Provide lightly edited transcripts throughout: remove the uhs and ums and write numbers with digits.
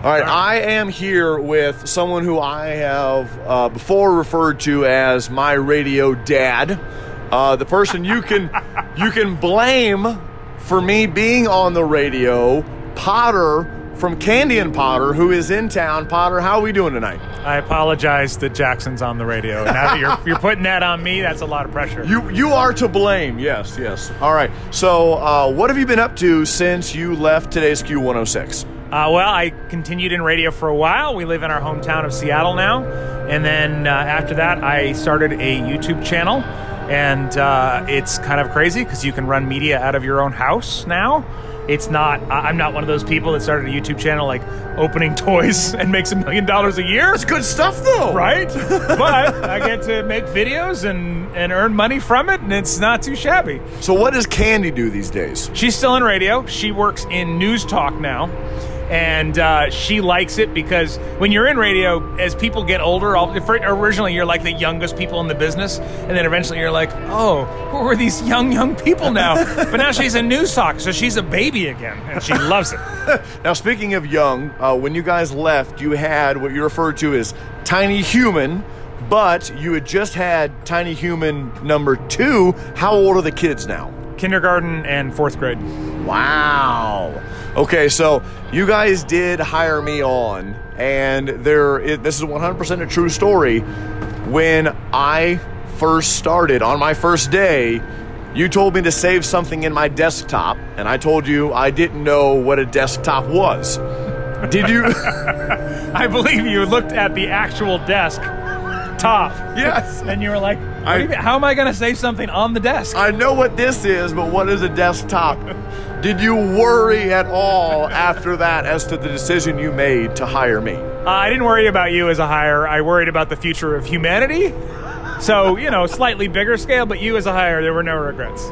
All right, I am here with someone who I have before referred to as my radio dad, the person you can blame for me being on the radio, Potter from Candy and Potter, who is in town. Potter, how are we doing tonight? I apologize that Jackson's on the radio. Now that you're putting that on me, that's a lot of pressure. You are to blame. Yes. All right. So what have you been up to since you left today's Q106? Well, I continued in radio for a while. We live in our hometown of Seattle now. And then after that, I started a YouTube channel. And it's kind of crazy because you can run media out of your own house now. I'm not one of those people that started a YouTube channel like opening toys and makes $1 million a year. That's good stuff, though. Right? But I get to make videos and earn money from it, and it's not too shabby. So what does Candy do these days? She's still in radio. She works in news talk now. And she likes it because when you're in radio, as people get older, originally you're like the youngest people in the business, and then eventually you're like, oh, who are these young people now? But now she's in news talk, so she's a baby again, and she loves it. Now, speaking of young, when you guys left, you had what you referred to as Tiny Human, but you had just had Tiny Human number 2. How old are the kids now? Kindergarten and 4th grade. Wow. Okay, so you guys did hire me on, and this is 100% a true story. When I first started, on my first day, you told me to save something in my desktop, and I told you I didn't know what a desktop was. Did you? I believe you looked at the actual desk top. Yes. And you were like, how am I going to save something on the desk? I know what this is, but what is a desktop? Did you worry at all after that as to the decision you made to hire me? I didn't worry about you as a hire. I worried about the future of humanity. So, slightly bigger scale, but you as a hire, there were no regrets.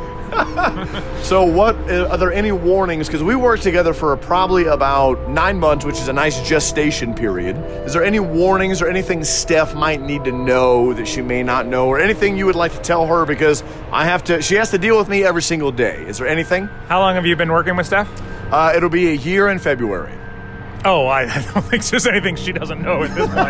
So are there any warnings? Because we worked together for probably about 9 months, which is a nice gestation period. Is there any warnings or anything Steph might need to know that she may not know, or anything you would like to tell her? Because she has to deal with me every single day. Is there anything? How long have you been working with Steph? It'll be a year in February. Oh, I don't think there's anything she doesn't know at this point.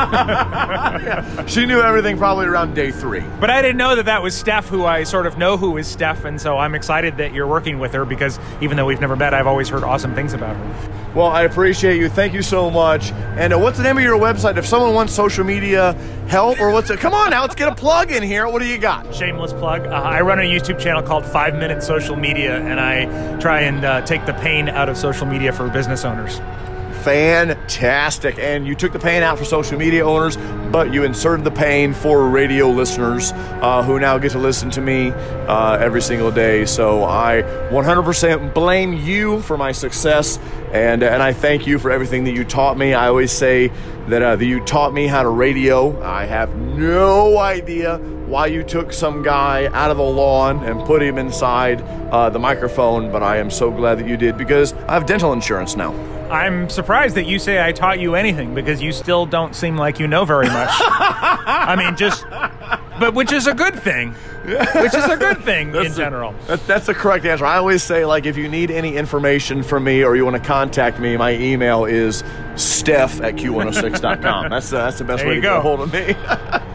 Yeah. She knew everything probably around day 3. But I didn't know that was Steph, who I sort of know who is Steph, and so I'm excited that you're working with her because even though we've never met, I've always heard awesome things about her. Well, I appreciate you. Thank you so much. And what's the name of your website? If someone wants social media help or come on now, let's get a plug in here. What do you got? Shameless plug. I run a YouTube channel called 5 Minute Social Media, and I try and take the pain out of social media for business owners. Fantastic. And you took the pain out for social media owners, but you inserted the pain for radio listeners who now get to listen to me every single day. So I 100% blame you for my success, and I thank you for everything that you taught me. I always say that you taught me how to radio. I have no idea why you took some guy out of the lawn and put him inside the microphone, but I am so glad that you did because I have dental insurance now. I'm surprised that you say I taught you anything because you still don't seem like you know very much. I mean, but which is a good thing. Which is a good thing in general. That's the correct answer. I always say, if you need any information from me or you want to contact me, my email is steph@q106.com. That's the best way to get a hold of me.